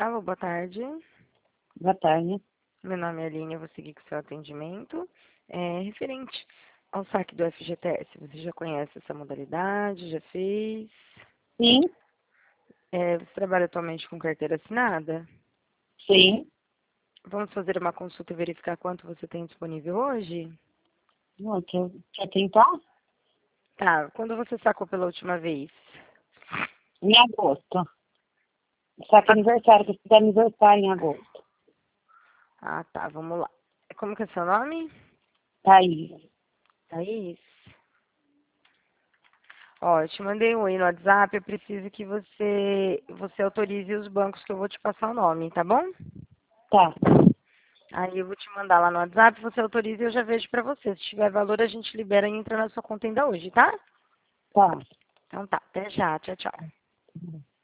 Alô, boa tarde. Boa tarde. Meu nome é Aline, eu vou seguir com o seu atendimento. Referente ao saque do FGTS, você já conhece essa modalidade? Já fez? Sim, Você trabalha atualmente com carteira assinada? sim. Vamos fazer uma consulta e verificar quanto você tem disponível hoje? Não, quer tentar? Tá, quando você sacou pela última vez? Em agosto. Só que aniversário, que eu fiz aniversário em agosto. Ah, tá, vamos lá. Como que é seu nome? Thaís. Thaís? Ó, eu te mandei um oi no WhatsApp, eu preciso que você autorize os bancos que eu vou te passar o nome, tá bom? Tá, Aí eu vou te mandar lá no WhatsApp, você autoriza e eu já vejo pra você. Se tiver valor, a gente libera e entra na sua conta ainda hoje, tá? tá. Então tá, até já, tchau, tchau.